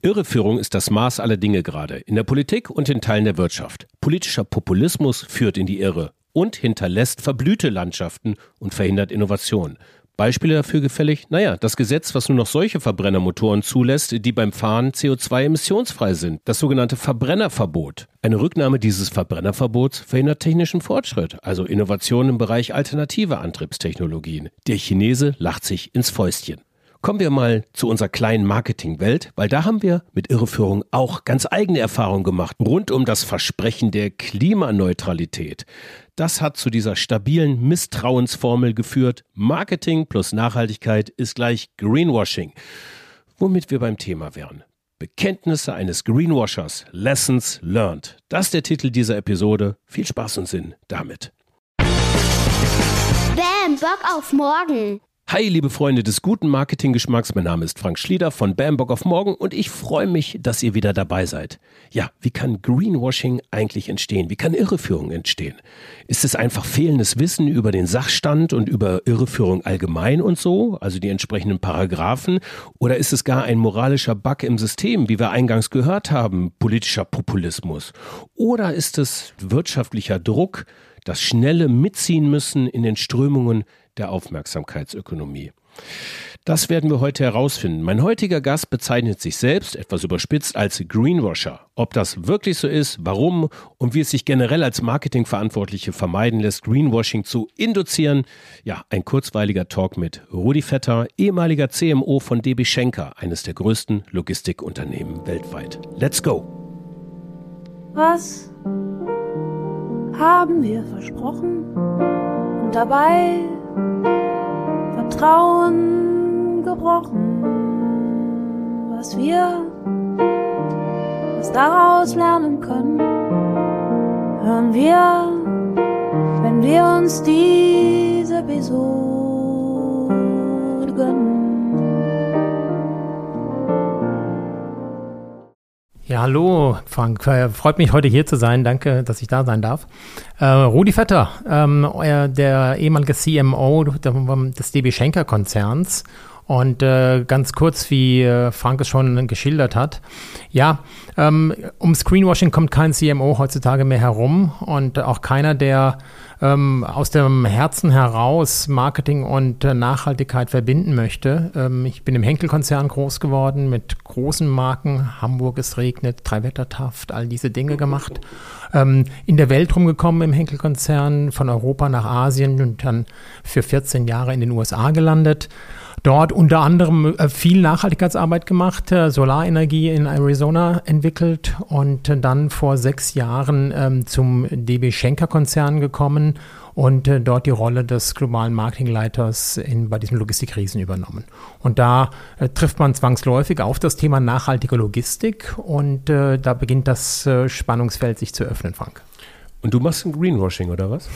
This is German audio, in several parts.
Irreführung ist das Maß aller Dinge gerade, in der Politik und in Teilen der Wirtschaft. Politischer Populismus führt in die Irre und hinterlässt verblühte Landschaften und verhindert Innovation. Beispiele dafür gefällig? Das Gesetz, was nur noch solche Verbrennermotoren zulässt, die beim Fahren CO2-emissionsfrei sind. Das sogenannte Verbrennerverbot. Eine Rücknahme dieses Verbrennerverbots verhindert technischen Fortschritt, also Innovationen im Bereich alternative Antriebstechnologien. Der Chinese lacht sich ins Fäustchen. Kommen wir mal zu unserer kleinen Marketingwelt, weil da haben wir mit Irreführung auch ganz eigene Erfahrungen gemacht, rund um das Versprechen der Klimaneutralität. Das hat zu dieser stabilen Misstrauensformel geführt, Marketing plus Nachhaltigkeit ist gleich Greenwashing. Womit wir beim Thema wären. Bekenntnisse eines Greenwashers, Lessons Learned. Das ist der Titel dieser Episode. Viel Spaß und Sinn damit. Bam, Bock auf morgen. Hi, liebe Freunde des guten Marketinggeschmacks, mein Name ist Frank Schlieder von Bam Bock auf Morgen und ich freue mich, dass ihr wieder dabei seid. Ja, wie kann Greenwashing eigentlich entstehen? Wie kann Irreführung entstehen? Ist es einfach fehlendes Wissen über den Sachstand und über Irreführung allgemein und so, also die entsprechenden Paragraphen? Oder ist es gar ein moralischer Bug im System, wie wir eingangs gehört haben, politischer Populismus? Oder ist es wirtschaftlicher Druck, das schnelle Mitziehen müssen in den Strömungen der Aufmerksamkeitsökonomie? Das werden wir heute herausfinden. Mein heutiger Gast bezeichnet sich selbst, etwas überspitzt, als Greenwasher. Ob das wirklich so ist, warum und wie es sich generell als Marketingverantwortliche vermeiden lässt, Greenwashing zu induzieren. Ja, ein kurzweiliger Talk mit Rudi Vetter, ehemaliger CMO von DB Schenker, eines der größten Logistikunternehmen weltweit. Let's go! Was haben wir versprochen und dabei Vertrauen gebrochen? Was daraus lernen können, hören wir, wenn wir uns diese Episode gönnen. Ja, hallo Frank, freut mich heute hier zu sein, danke, dass ich da sein darf. Rudi Vetter, der ehemalige CMO des DB Schenker Konzerns und ganz kurz, wie Frank es schon geschildert hat. Ja, ums Greenwashing kommt kein CMO heutzutage mehr herum und auch keiner, der aus dem Herzen heraus Marketing und Nachhaltigkeit verbinden möchte. Ich bin im Henkel-Konzern groß geworden, mit großen Marken, Hamburg es regnet, Dreiwettertaft, all diese Dinge gemacht. In der Welt rumgekommen im Henkel-Konzern, von Europa nach Asien und dann für 14 Jahre in den USA gelandet. Dort unter anderem viel Nachhaltigkeitsarbeit gemacht, Solarenergie in Arizona entwickelt und dann vor 6 Jahren zum DB Schenker Konzern gekommen und dort die Rolle des globalen Marketingleiters bei diesem Logistikriesen übernommen. Und da trifft man zwangsläufig auf das Thema nachhaltige Logistik und da beginnt das Spannungsfeld sich zu öffnen, Frank. Und du machst ein Greenwashing, oder was?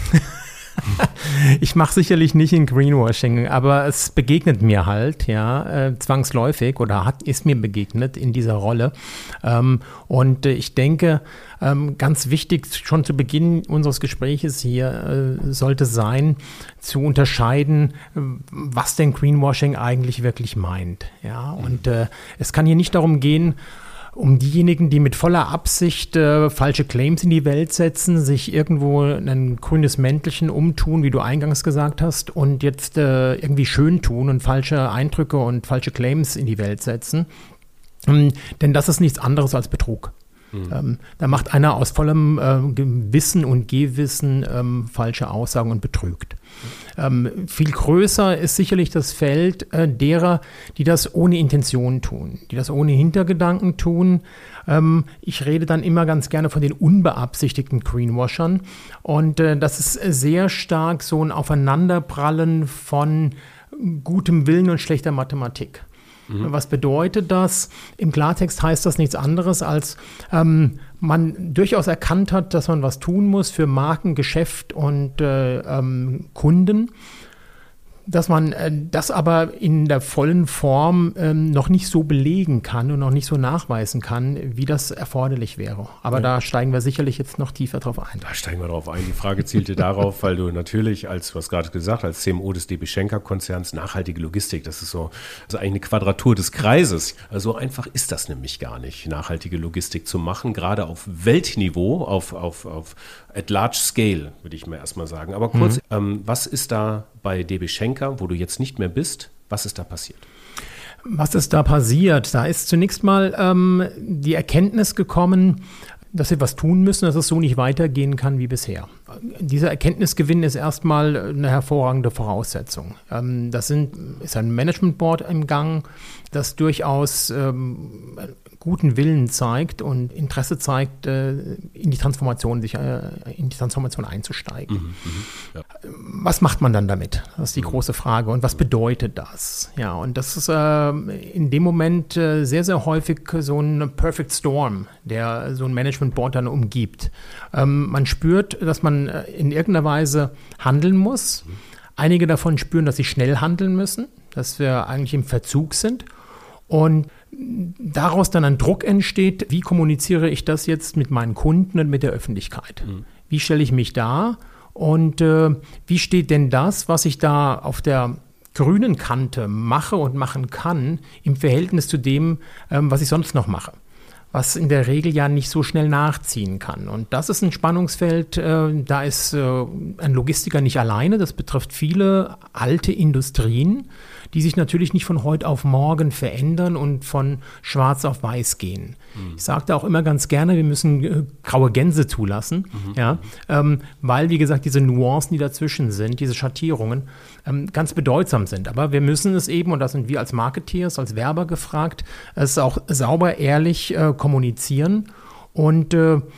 Ich mache sicherlich nicht in Greenwashing, aber es begegnet mir halt, zwangsläufig oder ist mir begegnet in dieser Rolle. Und ich denke, ganz wichtig schon zu Beginn unseres Gespräches hier sollte sein, zu unterscheiden, was denn Greenwashing eigentlich wirklich meint. Ja, und es kann hier nicht darum gehen, um diejenigen, die mit voller Absicht falsche Claims in die Welt setzen, sich irgendwo ein grünes Mäntelchen umtun, wie du eingangs gesagt hast, und jetzt irgendwie schön tun und falsche Eindrücke und falsche Claims in die Welt setzen. Denn das ist nichts anderes als Betrug. Da macht einer aus vollem Wissen und Gehwissen falsche Aussagen und betrügt. Viel größer ist sicherlich das Feld derer, die das ohne Intention tun, die das ohne Hintergedanken tun. Ich rede dann immer ganz gerne von den unbeabsichtigten Greenwashern. Und das ist sehr stark so ein Aufeinanderprallen von gutem Willen und schlechter Mathematik. Was bedeutet das? Im Klartext heißt das nichts anderes, als man durchaus erkannt hat, dass man was tun muss für Marken, Geschäft und Kunden. dass man das aber in der vollen Form noch nicht so belegen kann und noch nicht so nachweisen kann, wie das erforderlich wäre. Aber da steigen wir sicherlich jetzt noch tiefer drauf ein. Da steigen wir drauf ein. Die Frage zielte darauf, weil du natürlich, du hast gerade gesagt, als CMO des DB Schenker-Konzerns, nachhaltige Logistik, das ist so eigentlich eine Quadratur des Kreises. So einfach ist das nämlich gar nicht, nachhaltige Logistik zu machen, gerade auf Weltniveau, auf at large scale, würde ich mal erstmal sagen. Aber kurz, was ist da bei DB Schenker, wo du jetzt nicht mehr bist, was ist da passiert? Was ist da passiert? Da ist zunächst mal die Erkenntnis gekommen, dass wir was tun müssen, dass es so nicht weitergehen kann wie bisher. Dieser Erkenntnisgewinn ist erstmal eine hervorragende Voraussetzung. Ist ein Management Board im Gang, das durchaus guten Willen zeigt und Interesse zeigt, in die Transformation einzusteigen. Ja. Was macht man dann damit? Das ist die große Frage. Und was bedeutet das? Ja, und das ist in dem Moment sehr, sehr häufig so ein Perfect Storm, der so ein Management Board dann umgibt. Man spürt, dass man in irgendeiner Weise handeln muss. Einige davon spüren, dass sie schnell handeln müssen, dass wir eigentlich im Verzug sind. Und daraus dann ein Druck entsteht, wie kommuniziere ich das jetzt mit meinen Kunden und mit der Öffentlichkeit? Wie stelle ich mich dar und wie steht denn das, was ich da auf der grünen Kante mache und machen kann, im Verhältnis zu dem, was ich sonst noch mache? Was in der Regel ja nicht so schnell nachziehen kann. Und das ist ein Spannungsfeld, da ist ein Logistiker nicht alleine, das betrifft viele alte Industrien, die sich natürlich nicht von heute auf morgen verändern und von schwarz auf weiß gehen. Ich sage da auch immer ganz gerne, wir müssen graue Gänse zulassen, weil, wie gesagt, diese Nuancen, die dazwischen sind, diese Schattierungen, ganz bedeutsam sind. Aber wir müssen es eben, und da sind wir als Marketeers, als Werber gefragt, es auch sauber, ehrlich kommunizieren. Und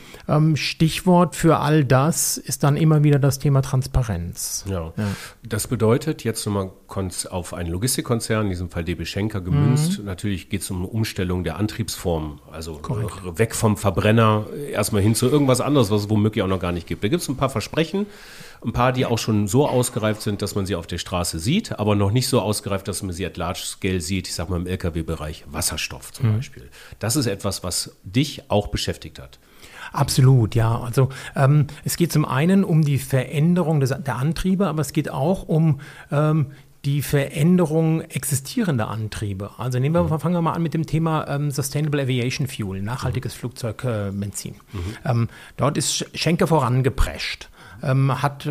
Stichwort für all das ist dann immer wieder das Thema Transparenz. Ja. Das bedeutet, jetzt nochmal auf einen Logistikkonzern, in diesem Fall DB Schenker gemünzt, natürlich geht es um eine Umstellung der Antriebsform, also weg vom Verbrenner erstmal hin zu irgendwas anderes, was es womöglich auch noch gar nicht gibt. Da gibt es ein paar Versprechen, ein paar, die auch schon so ausgereift sind, dass man sie auf der Straße sieht, aber noch nicht so ausgereift, dass man sie at large scale sieht, ich sag mal im LKW-Bereich, Wasserstoff zum Beispiel. Das ist etwas, was dich auch beschäftigt hat. Absolut, ja. Also es geht zum einen um die Veränderung der Antriebe, aber es geht auch um die Veränderung existierender Antriebe. Also fangen wir mal an mit dem Thema Sustainable Aviation Fuel, nachhaltiges Flugzeugbenzin. Dort ist Schenker vorangeprescht. Hat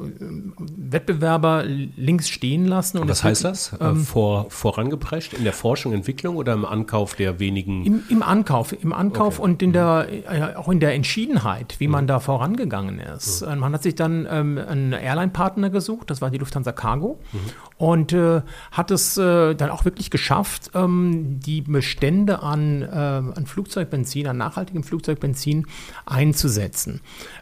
Wettbewerber links stehen lassen. Und was heißt das? Vorangeprescht in der Forschung, Entwicklung oder im Ankauf der wenigen? Im Ankauf okay. Und auch in der Entschiedenheit, wie man da vorangegangen ist. Man hat sich dann einen Airline-Partner gesucht, das war die Lufthansa Cargo, und hat es dann auch wirklich geschafft, die Bestände an Flugzeugbenzin, an nachhaltigem Flugzeugbenzin einzusetzen.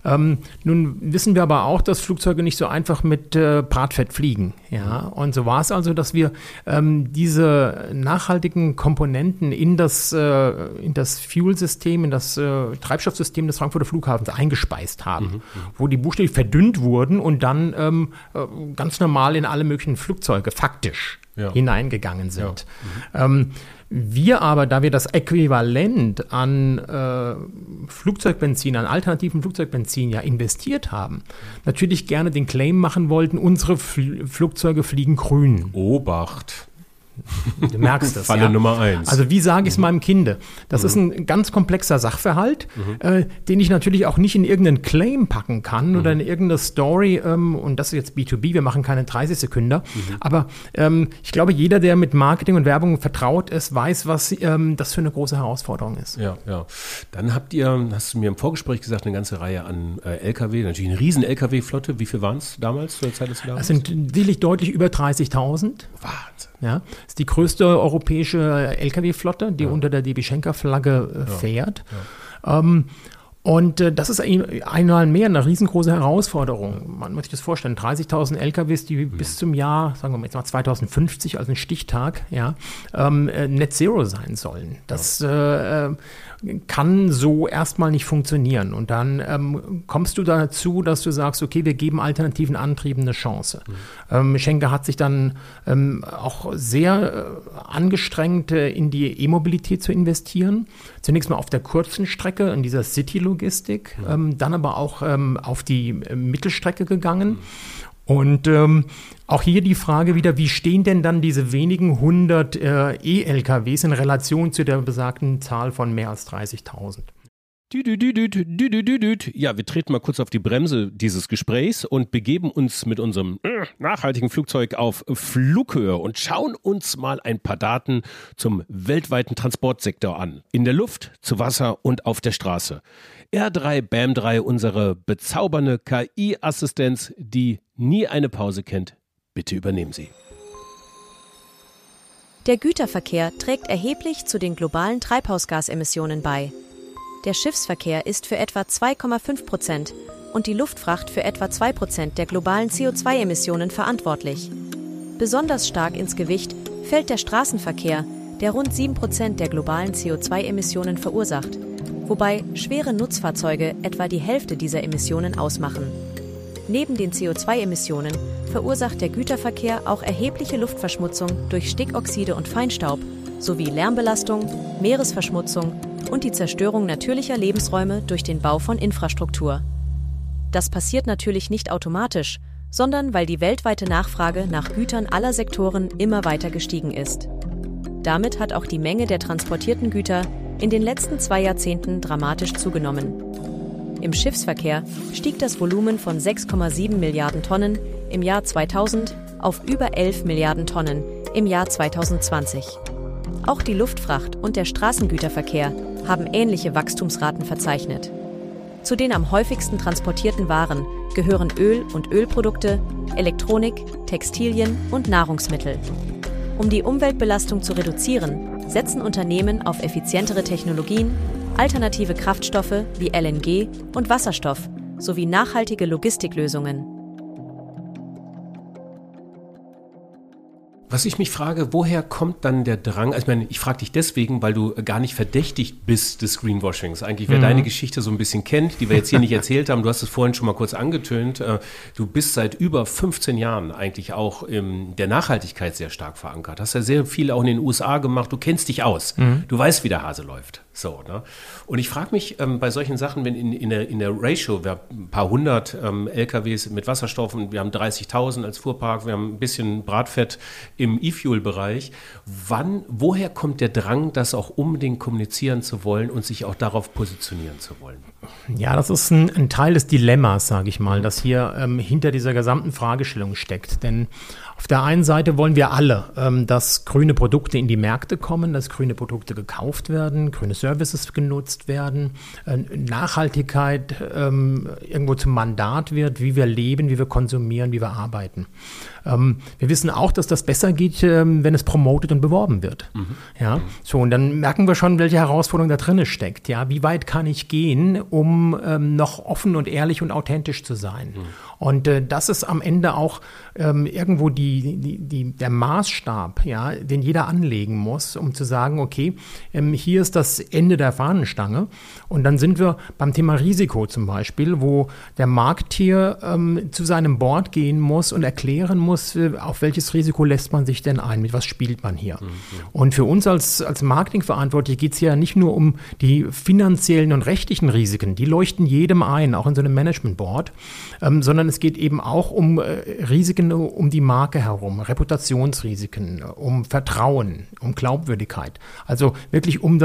Nun wissen wir aber auch, dass Flugzeuge nicht so einfach mit Bratfett fliegen. Ja? Und so war es also, dass wir diese nachhaltigen Komponenten in das Fuel-System, in das Treibstoffsystem des Frankfurter Flughafens eingespeist haben, wo die buchstäblich verdünnt wurden und dann ganz normal in alle möglichen Flugzeuge faktisch hineingegangen sind. Wir aber, da wir das Äquivalent an Flugzeugbenzin, an alternativen Flugzeugbenzin ja investiert haben, natürlich gerne den Claim machen wollten, unsere Flugzeuge fliegen grün. Obacht! Du merkst es. Falle Nummer 1. Also wie sage ich es meinem Kinde? Das ist ein ganz komplexer Sachverhalt, den ich natürlich auch nicht in irgendeinen Claim packen kann oder in irgendeine Story. Und das ist jetzt B2B, wir machen keine 30 Sekunden. Aber ich glaube, jeder, der mit Marketing und Werbung vertraut ist, weiß, was das für eine große Herausforderung ist. Ja. Dann hast du mir im Vorgespräch gesagt, eine ganze Reihe an LKW, natürlich eine riesen LKW-Flotte. Wie viel waren es damals, zu der Zeit, dass du da warst? Es sind sicherlich deutlich über 30.000. Wahnsinn. Ja, das ist die größte europäische Lkw-Flotte, die unter der DB Schenker-Flagge fährt. Und das ist einmal mehr eine riesengroße Herausforderung. Man muss sich das vorstellen, 30.000 LKWs, die bis zum Jahr, sagen wir mal jetzt mal 2050, also ein Stichtag, ja, Net Zero sein sollen. Das kann so erstmal nicht funktionieren. Und dann kommst du dazu, dass du sagst, okay, wir geben alternativen Antrieben eine Chance. Schenker hat sich dann auch sehr angestrengt, in die E-Mobilität zu investieren. Zunächst mal auf der kurzen Strecke, in dieser City-Logistik, dann aber auch auf die Mittelstrecke gegangen. Und auch hier die Frage wieder, wie stehen denn dann diese wenigen 100 E-LKWs in Relation zu der besagten Zahl von mehr als 30.000? Ja, wir treten mal kurz auf die Bremse dieses Gesprächs und begeben uns mit unserem nachhaltigen Flugzeug auf Flughöhe und schauen uns mal ein paar Daten zum weltweiten Transportsektor an. In der Luft, zu Wasser und auf der Straße. R3, BAM3, unsere bezaubernde KI-Assistenz, die nie eine Pause kennt. Bitte übernehmen Sie. Der Güterverkehr trägt erheblich zu den globalen Treibhausgasemissionen bei. Der Schiffsverkehr ist für etwa 2,5% und die Luftfracht für etwa 2% der globalen CO2-Emissionen verantwortlich. Besonders stark ins Gewicht fällt der Straßenverkehr, der rund 7% der globalen CO2-Emissionen verursacht, wobei schwere Nutzfahrzeuge etwa die Hälfte dieser Emissionen ausmachen. Neben den CO2-Emissionen verursacht der Güterverkehr auch erhebliche Luftverschmutzung durch Stickoxide und Feinstaub sowie Lärmbelastung, Meeresverschmutzung und die Zerstörung natürlicher Lebensräume durch den Bau von Infrastruktur. Das passiert natürlich nicht automatisch, sondern weil die weltweite Nachfrage nach Gütern aller Sektoren immer weiter gestiegen ist. Damit hat auch die Menge der transportierten Güter in den letzten 2 Jahrzehnten dramatisch zugenommen. Im Schiffsverkehr stieg das Volumen von 6,7 Milliarden Tonnen im Jahr 2000 auf über 11 Milliarden Tonnen im Jahr 2020. Auch die Luftfracht und der Straßengüterverkehr haben ähnliche Wachstumsraten verzeichnet. Zu den am häufigsten transportierten Waren gehören Öl und Ölprodukte, Elektronik, Textilien und Nahrungsmittel. Um die Umweltbelastung zu reduzieren, setzen Unternehmen auf effizientere Technologien, alternative Kraftstoffe wie LNG und Wasserstoff sowie nachhaltige Logistiklösungen. Was ich mich frage, woher kommt dann der Drang? Also ich frage dich deswegen, weil du gar nicht verdächtigt bist des Greenwashings. Eigentlich, wer deine Geschichte so ein bisschen kennt, die wir jetzt hier nicht erzählt haben, du hast es vorhin schon mal kurz angetönt, du bist seit über 15 Jahren eigentlich auch in der Nachhaltigkeit sehr stark verankert. Hast ja sehr viel auch in den USA gemacht, du kennst dich aus, du weißt, wie der Hase läuft. So, ne? Und ich frage mich bei solchen Sachen, wenn in der Ratio, wir haben ein paar hundert LKWs mit Wasserstoff und wir haben 30.000 als Fuhrpark, wir haben ein bisschen Bratfett im E-Fuel-Bereich. Woher kommt der Drang, das auch unbedingt kommunizieren zu wollen und sich auch darauf positionieren zu wollen? Ja, das ist ein Teil des Dilemmas, sage ich mal, das hier hinter dieser gesamten Fragestellung steckt. Denn auf der einen Seite wollen wir alle, dass grüne Produkte in die Märkte kommen, dass grüne Produkte gekauft werden, grüne Services genutzt werden, Nachhaltigkeit irgendwo zum Mandat wird, wie wir leben, wie wir konsumieren, wie wir arbeiten. Wir wissen auch, dass das besser geht, wenn es promotet und beworben wird. Ja, so, und dann merken wir schon, welche Herausforderung da drin steckt. Ja, wie weit kann ich gehen, um noch offen und ehrlich und authentisch zu sein? Und das ist am Ende auch irgendwo der Maßstab, ja, den jeder anlegen muss, um zu sagen, okay, hier ist das Ende der Fahnenstange. Und dann sind wir beim Thema Risiko zum Beispiel, wo der Marketeer zu seinem Board gehen muss und erklären muss, auf welches Risiko lässt man sich denn ein, mit was spielt man hier. Und für uns als Marketingverantwortliche geht es ja nicht nur um die finanziellen und rechtlichen Risiken, die leuchten jedem ein, auch in so einem Management-Board, sondern es geht eben auch um Risiken um die Marke herum, Reputationsrisiken, um Vertrauen, um Glaubwürdigkeit. Also wirklich um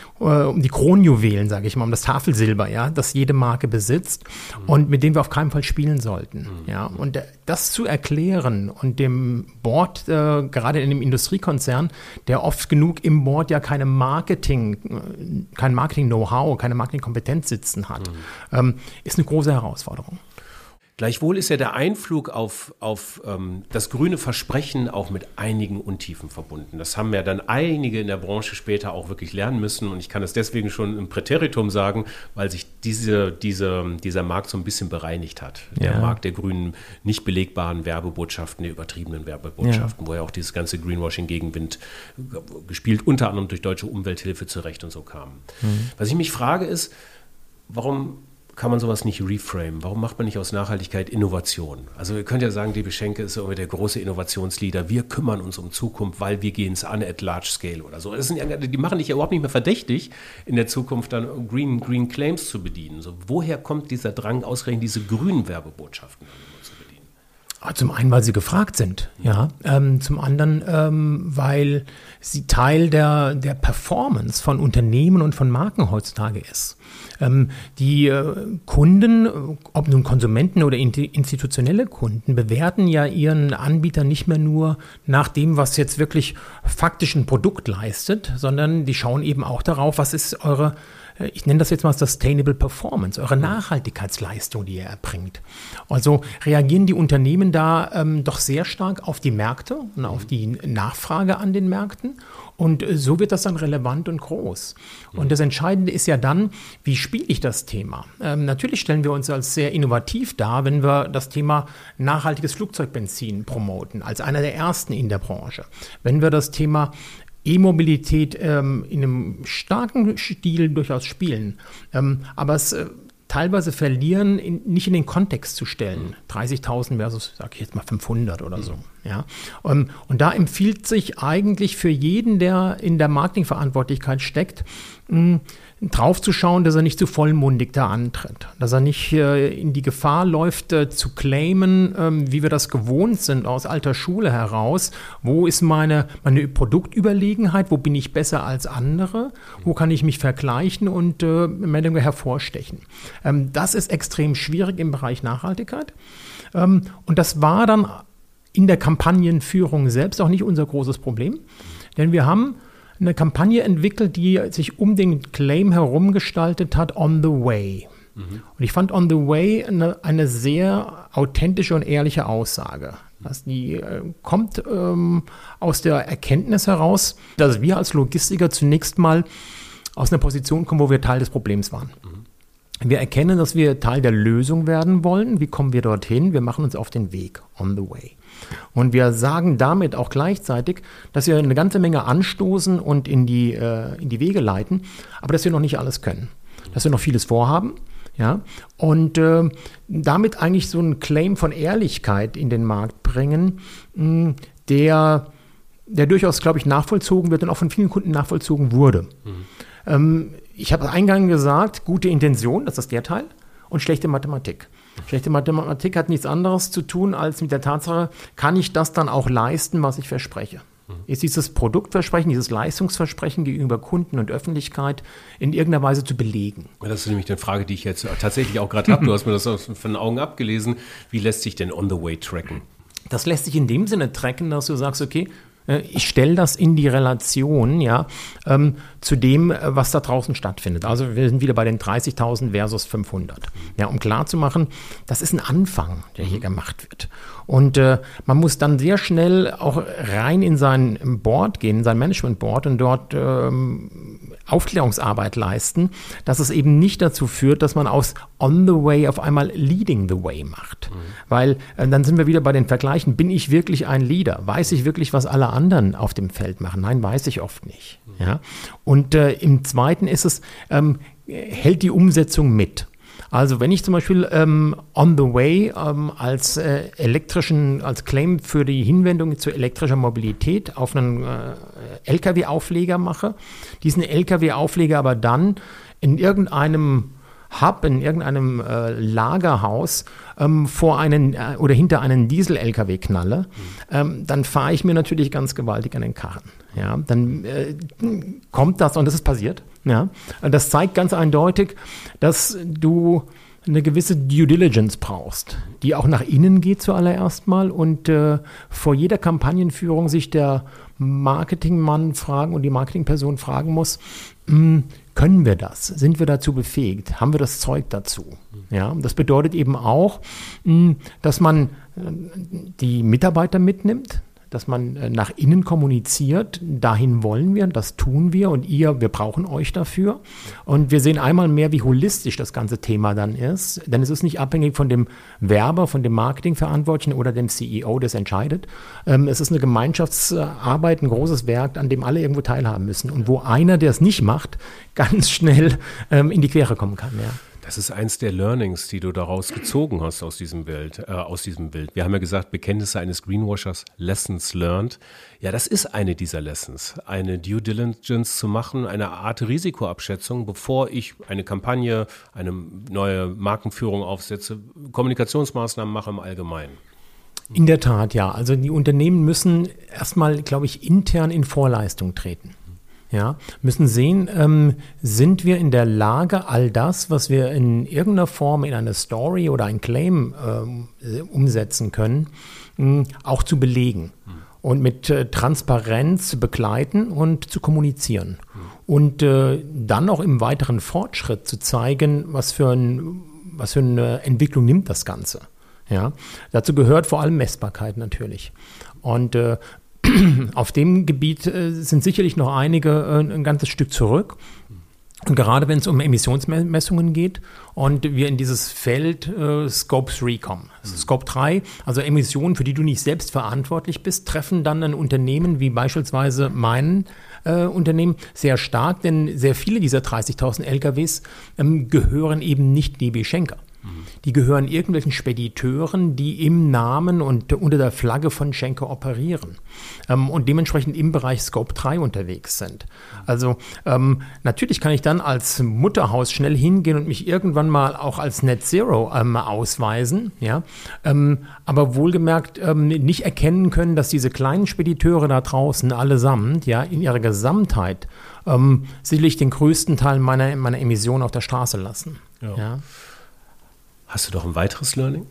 die Kronjuwelen, sage ich mal, um das Tafelsilber, ja, das jede Marke besitzt und mit dem wir auf keinen Fall spielen sollten. Ja. Und das zu erklären und dem Board, gerade in dem Industriekonzern, der oft genug im Board ja kein Marketing-Know-how, keine Marketing-Kompetenz sitzen hat, ist eine große Herausforderung. Gleichwohl ist ja der Einflug auf das grüne Versprechen auch mit einigen Untiefen verbunden. Das haben ja dann einige in der Branche später auch wirklich lernen müssen. Und ich kann es deswegen schon im Präteritum sagen, weil sich dieser Markt so ein bisschen bereinigt hat. Der Markt der grünen, nicht belegbaren Werbebotschaften, der übertriebenen Werbebotschaften, wo ja auch dieses ganze Greenwashing-Gegenwind gespielt, unter anderem durch Deutsche Umwelthilfe zurecht und so kam. Was ich mich frage ist, warum kann man sowas nicht reframe? Warum macht man nicht aus Nachhaltigkeit Innovation? Also ihr könnt ja sagen, DB Schenke ist irgendwie der große Innovationsleader. Wir kümmern uns um Zukunft, weil wir gehen es an at large scale oder so. Die machen dich ja überhaupt nicht mehr verdächtig, in der Zukunft dann Green Claims zu bedienen. So, woher kommt dieser Drang, ausgerechnet diese grünen Werbebotschaften zu bedienen? Zum einen, weil sie gefragt sind, ja. Zum anderen, weil sie Teil der Performance von Unternehmen und von Marken heutzutage ist. Die Kunden, ob nun Konsumenten oder institutionelle Kunden, bewerten ja ihren Anbieter nicht mehr nur nach dem, was jetzt wirklich faktisch ein Produkt leistet, sondern die schauen eben auch darauf, was ist eure, ich nenne das jetzt mal Sustainable Performance, eure Nachhaltigkeitsleistung, die ihr erbringt. Also reagieren die Unternehmen da doch sehr stark auf die Märkte und auf die Nachfrage an den Märkten. Und so wird das dann relevant und groß. Und das Entscheidende ist ja dann, wie spiele ich das Thema? Natürlich stellen wir uns als sehr innovativ dar, wenn wir das Thema nachhaltiges Flugzeugbenzin promoten, als einer der ersten in der Branche. Wenn wir das Thema E-Mobilität in einem starken Stil durchaus spielen, aber es teilweise verlieren, nicht in den Kontext zu stellen. 30.000 versus, sage ich jetzt mal, 500 oder so. Ja? Und da empfiehlt sich eigentlich für jeden, der in der Marketingverantwortlichkeit steckt, drauf zu schauen, dass er nicht zu vollmundig da antritt, dass er nicht in die Gefahr läuft, zu claimen, wie wir das gewohnt sind aus alter Schule heraus. Wo ist meine Produktüberlegenheit? Wo bin ich besser als andere? Wo kann ich mich vergleichen und hervorstechen? Das ist extrem schwierig im Bereich Nachhaltigkeit. Und das war dann in der Kampagnenführung selbst auch nicht unser großes Problem, denn wir haben eine Kampagne entwickelt, die sich um den Claim herum gestaltet hat, On the Way. Und ich fand On the Way eine sehr authentische und ehrliche Aussage. Die kommt aus der Erkenntnis heraus, dass wir als Logistiker zunächst mal aus einer Position kommen, wo wir Teil des Problems waren. Wir erkennen, dass wir Teil der Lösung werden wollen. Wie kommen wir dorthin? Wir machen uns auf den Weg, on the way. Und wir sagen damit auch gleichzeitig, dass wir eine ganze Menge anstoßen und in die Wege leiten, aber dass wir noch nicht alles können. Dass wir noch vieles vorhaben. Ja? Und damit eigentlich so einen Claim von Ehrlichkeit in den Markt bringen, der durchaus, glaube ich, nachvollzogen wird und auch von vielen Kunden nachvollzogen wurde. Ich habe eingangs gesagt, gute Intention, das ist der Teil, und schlechte Mathematik. Schlechte Mathematik hat nichts anderes zu tun, als mit der Tatsache, kann ich das dann auch leisten, was ich verspreche? Ist dieses Produktversprechen, dieses Leistungsversprechen gegenüber Kunden und Öffentlichkeit in irgendeiner Weise zu belegen? Das ist nämlich eine Frage, die ich jetzt tatsächlich auch gerade habe. Du hast mir das von den Augen abgelesen. Wie lässt sich denn On the Way tracken? Das lässt sich in dem Sinne tracken, dass du sagst, okay, ich stelle das in die Relation, ja, zu dem, was da draußen stattfindet. Also wir sind wieder bei den 30.000 versus 500. Ja, um klarzumachen, das ist ein Anfang, der hier gemacht wird. Und man muss dann sehr schnell auch rein in sein Board gehen, in sein Management Board und dort Aufklärungsarbeit leisten, dass es eben nicht dazu führt, dass man aus on the way auf einmal leading the way macht. Weil dann sind wir wieder bei den Vergleichen. Bin ich wirklich ein Leader? Weiß ich wirklich, was alle anderen auf dem Feld machen? Nein, weiß ich oft nicht. Ja? Und im Zweiten ist es, hält die Umsetzung mit. Also wenn ich zum Beispiel on the way als Claim für die Hinwendung zu elektrischer Mobilität auf einen LKW-Aufleger mache, diesen LKW-Aufleger aber dann in irgendeinem Hub, in irgendeinem Lagerhaus vor einen oder hinter einen Diesel-LKW knalle, dann fahre ich mir natürlich ganz gewaltig an den Karren. Ja, dann kommt das, und das ist passiert. Ja, das zeigt ganz eindeutig, dass du eine gewisse Due Diligence brauchst, die auch nach innen geht zuallererst mal und vor jeder Kampagnenführung sich der Marketingmann fragen und die Marketingperson fragen muss, können wir das? Sind wir dazu befähigt? Haben wir das Zeug dazu? Ja, das bedeutet eben auch, dass man die Mitarbeiter mitnimmt, dass man nach innen kommuniziert, dahin wollen wir, das tun wir und wir brauchen euch dafür. Und wir sehen einmal mehr, wie holistisch das ganze Thema dann ist, denn es ist nicht abhängig von dem Werber, von dem Marketingverantwortlichen oder dem CEO, das entscheidet. Es ist eine Gemeinschaftsarbeit, ein großes Werk, an dem alle irgendwo teilhaben müssen und wo einer, der es nicht macht, ganz schnell in die Quere kommen kann. Ja. Das ist eins der Learnings, die du daraus gezogen hast aus diesem Bild. Wir haben ja gesagt, Bekenntnisse eines Greenwashers, Lessons learned. Ja, das ist eine dieser Lessons. Eine Due Diligence zu machen, eine Art Risikoabschätzung, bevor ich eine Kampagne, eine neue Markenführung aufsetze, Kommunikationsmaßnahmen mache im Allgemeinen. In der Tat, ja. Also die Unternehmen müssen erstmal, glaube ich, intern in Vorleistung treten. Ja, müssen sehen, sind wir in der Lage, all das, was wir in irgendeiner Form in eine Story oder ein Claim umsetzen können, auch zu belegen und mit Transparenz zu begleiten und zu kommunizieren. Und dann auch im weiteren Fortschritt zu zeigen, was für eine Entwicklung nimmt das Ganze. Ja, dazu gehört vor allem Messbarkeit natürlich. Und auf dem Gebiet sind sicherlich noch einige ein ganzes Stück zurück. Und gerade wenn es um Emissionsmessungen geht und wir in dieses Feld Scope 3 kommen. Also Scope 3, also Emissionen, für die du nicht selbst verantwortlich bist, treffen dann ein Unternehmen wie beispielsweise mein Unternehmen sehr stark, denn sehr viele dieser 30.000 LKWs gehören eben nicht DB Schenker. Die gehören irgendwelchen Spediteuren, die im Namen und unter der Flagge von Schenker operieren und dementsprechend im Bereich Scope 3 unterwegs sind. Also natürlich kann ich dann als Mutterhaus schnell hingehen und mich irgendwann mal auch als Net Zero ausweisen, ja? Aber wohlgemerkt nicht erkennen können, dass diese kleinen Spediteure da draußen allesamt ja, in ihrer Gesamtheit sicherlich den größten Teil meiner Emissionen auf der Straße lassen. Ja. Hast du doch ein weiteres Learning?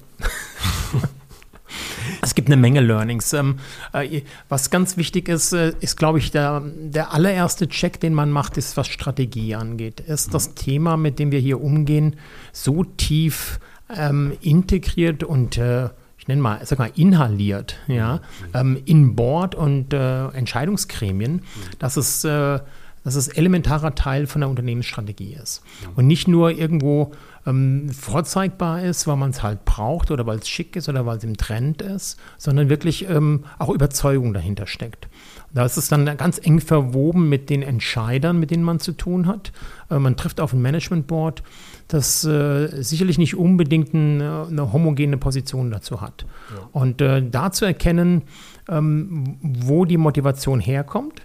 Es gibt eine Menge Learnings. Was ganz wichtig ist, glaube ich, der allererste Check, den man macht, ist, was Strategie angeht. Ist das Thema, mit dem wir hier umgehen, so tief integriert und ich nenne mal, sag mal, inhaliert, ja, in Board und Entscheidungsgremien, dass es elementarer Teil von der Unternehmensstrategie ist. Und nicht nur irgendwo vorzeigbar ist, weil man es halt braucht oder weil es schick ist oder weil es im Trend ist, sondern wirklich auch Überzeugung dahinter steckt. Da ist es dann ganz eng verwoben mit den Entscheidern, mit denen man zu tun hat. Man trifft auf ein Management Board, das sicherlich nicht unbedingt eine homogene Position dazu hat. Ja. Und da zu erkennen, wo die Motivation herkommt,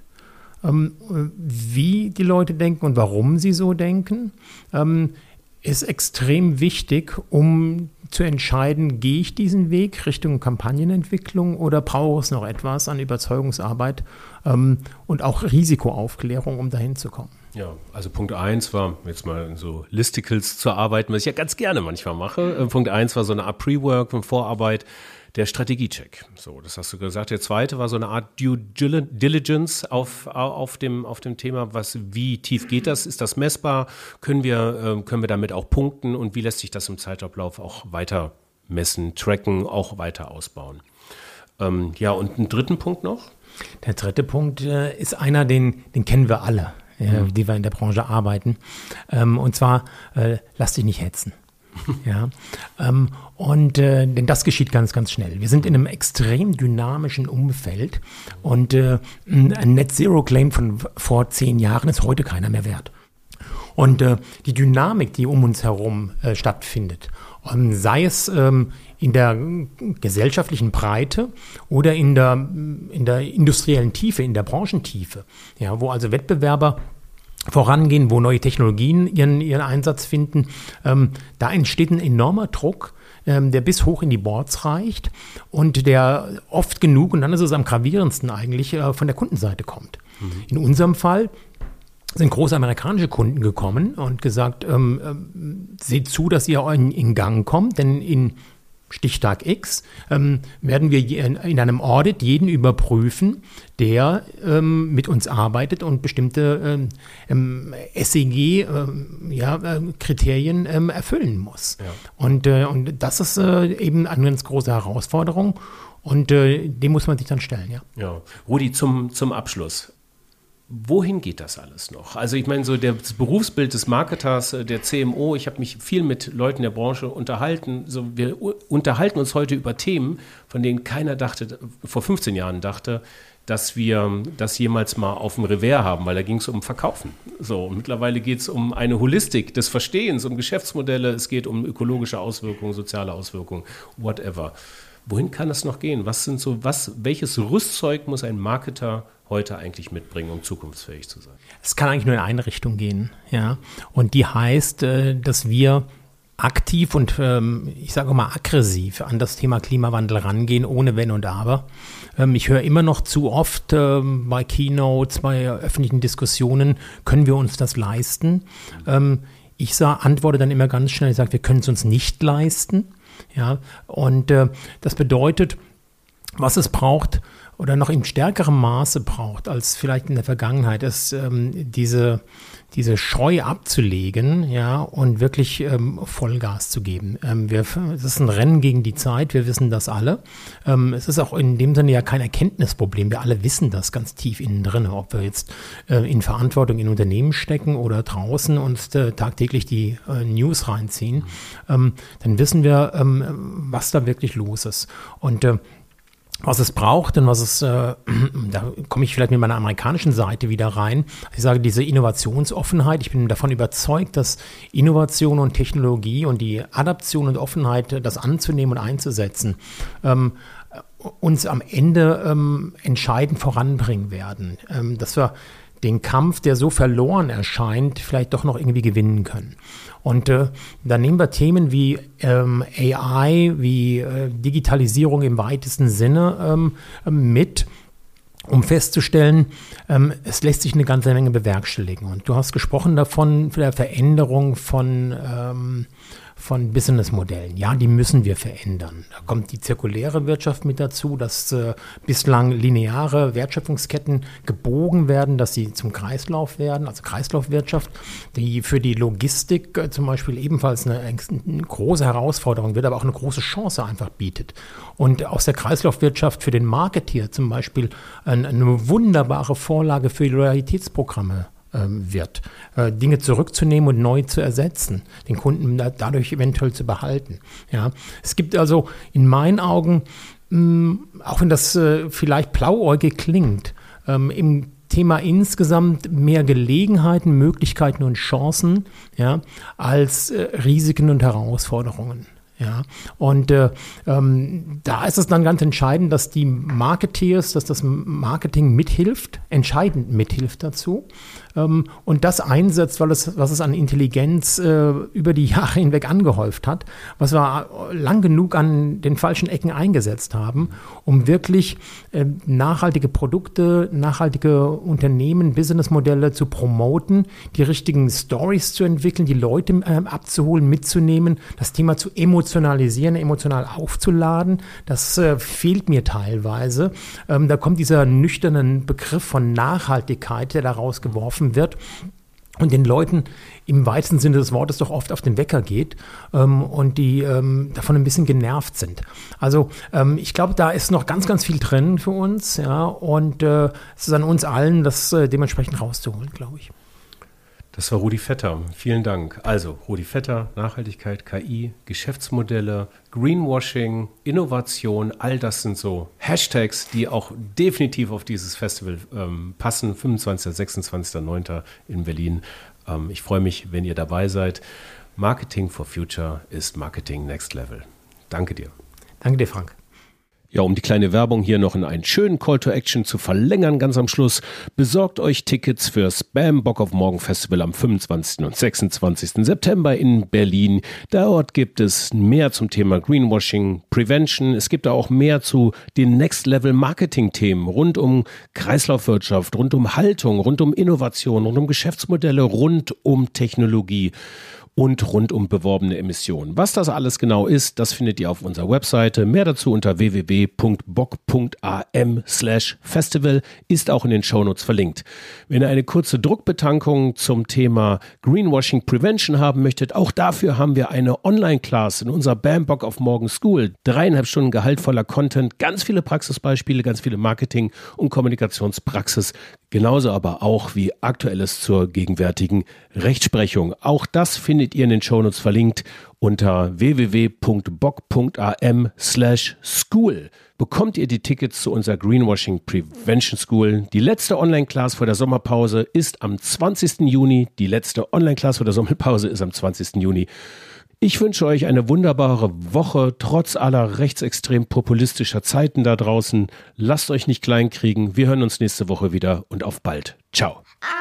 wie die Leute denken und warum sie so denken, ist extrem wichtig, um zu entscheiden, gehe ich diesen Weg Richtung Kampagnenentwicklung oder brauche es noch etwas an Überzeugungsarbeit und auch Risikoaufklärung, um dahin zu kommen. Ja, also Punkt 1 war, jetzt mal so Listicles zu arbeiten, was ich ja ganz gerne manchmal mache. Punkt 1 war so eine Art Pre-Work und Vorarbeit, der Strategiecheck. So, das hast du gesagt. Der zweite war so eine Art Due Diligence auf dem Thema, wie tief geht das? Ist das messbar? Können wir damit auch punkten? Und wie lässt sich das im Zeitablauf auch weiter messen, tracken, auch weiter ausbauen? Ja, und einen dritten Punkt noch? Der dritte Punkt ist einer, den kennen wir alle, die wir in der Branche arbeiten. Und zwar, lass dich nicht hetzen. Ja, denn das geschieht ganz, ganz schnell. Wir sind in einem extrem dynamischen Umfeld und ein Net-Zero-Claim von vor 10 Jahren ist heute keiner mehr wert. Und die Dynamik, die um uns herum stattfindet, sei es in der gesellschaftlichen Breite oder in der industriellen Tiefe, in der Branchentiefe, ja, wo also Wettbewerber vorangehen, wo neue Technologien ihren Einsatz finden, da entsteht ein enormer Druck, der bis hoch in die Boards reicht und der oft genug, und dann ist es am gravierendsten eigentlich, von der Kundenseite kommt. In unserem Fall sind große amerikanische Kunden gekommen und gesagt, seht zu, dass ihr in Gang kommt, denn in Stichtag X, werden wir in einem Audit jeden überprüfen, der mit uns arbeitet und bestimmte SEG-Kriterien erfüllen muss. Ja. Und das ist eben eine ganz große Herausforderung und dem muss man sich dann stellen. Ja. Ja. Rudi, zum Abschluss. Wohin geht das alles noch? Also ich meine, so das Berufsbild des Marketers, der CMO, ich habe mich viel mit Leuten der Branche unterhalten. So, wir unterhalten uns heute über Themen, von denen keiner vor 15 Jahren dachte, dass wir das jemals mal auf dem Revers haben, weil da ging es um Verkaufen. So, und mittlerweile geht es um eine Holistik des Verstehens, um Geschäftsmodelle, es geht um ökologische Auswirkungen, soziale Auswirkungen, whatever. Wohin kann das noch gehen? Welches Rüstzeug muss ein Marketer heute eigentlich mitbringen, um zukunftsfähig zu sein? Es kann eigentlich nur in eine Richtung gehen, ja. Und die heißt, dass wir aktiv und ich sage mal aggressiv an das Thema Klimawandel rangehen, ohne Wenn und Aber. Ich höre immer noch zu oft bei Keynotes, bei öffentlichen Diskussionen, können wir uns das leisten? Ich antworte dann immer ganz schnell, ich sage, wir können es uns nicht leisten. Ja, und das bedeutet, was es braucht oder noch in stärkerem Maße braucht als vielleicht in der Vergangenheit, ist diese Scheu abzulegen, ja, und wirklich Vollgas zu geben. Es ist ein Rennen gegen die Zeit, wir wissen das alle. Es ist auch in dem Sinne ja kein Erkenntnisproblem. Wir alle wissen das ganz tief innen drin, ob wir jetzt in Verantwortung in Unternehmen stecken oder draußen uns tagtäglich die News reinziehen. Dann wissen wir, was da wirklich los ist. Und was es braucht und da komme ich vielleicht mit meiner amerikanischen Seite wieder rein. Ich sage, diese Innovationsoffenheit, ich bin davon überzeugt, dass Innovation und Technologie und die Adaption und Offenheit, das anzunehmen und einzusetzen, uns am Ende entscheidend voranbringen werden. Dass wir den Kampf, der so verloren erscheint, vielleicht doch noch irgendwie gewinnen können. Und dann nehmen wir Themen wie AI, wie Digitalisierung im weitesten Sinne mit, um festzustellen, es lässt sich eine ganze Menge bewerkstelligen. Und du hast gesprochen davon, der Veränderung von Businessmodellen. Ja, die müssen wir verändern. Da kommt die zirkuläre Wirtschaft mit dazu, dass bislang lineare Wertschöpfungsketten gebogen werden, dass sie zum Kreislauf werden, also Kreislaufwirtschaft, die für die Logistik zum Beispiel ebenfalls eine große Herausforderung wird, aber auch eine große Chance einfach bietet. Und aus der Kreislaufwirtschaft für den Marketeer zum Beispiel eine wunderbare Vorlage für Loyalitätsprogramme wird, Dinge zurückzunehmen und neu zu ersetzen, den Kunden dadurch eventuell zu behalten. Ja, es gibt also in meinen Augen, auch wenn das vielleicht blauäugig klingt, im Thema insgesamt mehr Gelegenheiten, Möglichkeiten und Chancen, ja, als Risiken und Herausforderungen. Ja, und da ist es dann ganz entscheidend, dass die Marketeers, dass das Marketing entscheidend mithilft dazu und das einsetzt, was es an Intelligenz über die Jahre hinweg angehäuft hat, was wir lang genug an den falschen Ecken eingesetzt haben, um wirklich nachhaltige Produkte, nachhaltige Unternehmen, Businessmodelle zu promoten, die richtigen Stories zu entwickeln, die Leute abzuholen, mitzunehmen, das Thema zu emotionalisieren, emotional aufzuladen. Das fehlt mir teilweise. Da kommt dieser nüchterne Begriff von Nachhaltigkeit, der daraus geworfen wird und den Leuten im weitesten Sinne des Wortes doch oft auf den Wecker geht und die davon ein bisschen genervt sind. Also ich glaube, da ist noch ganz, ganz viel drin für uns, ja, und es ist an uns allen, das dementsprechend rauszuholen, glaube ich. Das war Rudi Vetter. Vielen Dank. Also Rudi Vetter, Nachhaltigkeit, KI, Geschäftsmodelle, Greenwashing, Innovation, all das sind so Hashtags, die auch definitiv auf dieses Festival passen. 25. 26. 9. in Berlin. Ich freue mich, wenn ihr dabei seid. Marketing for Future ist Marketing Next Level. Danke dir. Danke dir, Frank. Ja, um die kleine Werbung hier noch in einen schönen Call to Action zu verlängern, ganz am Schluss, besorgt euch Tickets fürs BAM Bock auf Morgen Festival am 25. und 26. September in Berlin. Dort gibt es mehr zum Thema Greenwashing, Prevention. Es gibt da auch mehr zu den Next-Level-Marketing-Themen rund um Kreislaufwirtschaft, rund um Haltung, rund um Innovation, rund um Geschäftsmodelle, rund um Technologie. und rund um beworbene Emissionen. Was das alles genau ist, das findet ihr auf unserer Webseite. Mehr dazu unter www.bock.am/festival, ist auch in den Shownotes verlinkt. Wenn ihr eine kurze Druckbetankung zum Thema Greenwashing Prevention haben möchtet, auch dafür haben wir eine Online-Class in unserer BAM Bock of Morgen School. 3,5 Stunden gehaltvoller Content, ganz viele Praxisbeispiele, ganz viele Marketing- und Kommunikationspraxis, genauso aber auch wie Aktuelles zur gegenwärtigen Rechtsprechung. Auch das findet ihr in den Shownotes verlinkt unter www.bock.am/school. Bekommt ihr die Tickets zu unserer Greenwashing Prevention School. Die letzte Online-Class vor der Sommerpause ist am 20. Juni. Die letzte Online-Class vor der Sommerpause ist am 20. Juni. Ich wünsche euch eine wunderbare Woche, trotz aller rechtsextrem populistischer Zeiten da draußen. Lasst euch nicht kleinkriegen. Wir hören uns nächste Woche wieder und auf bald. Ciao.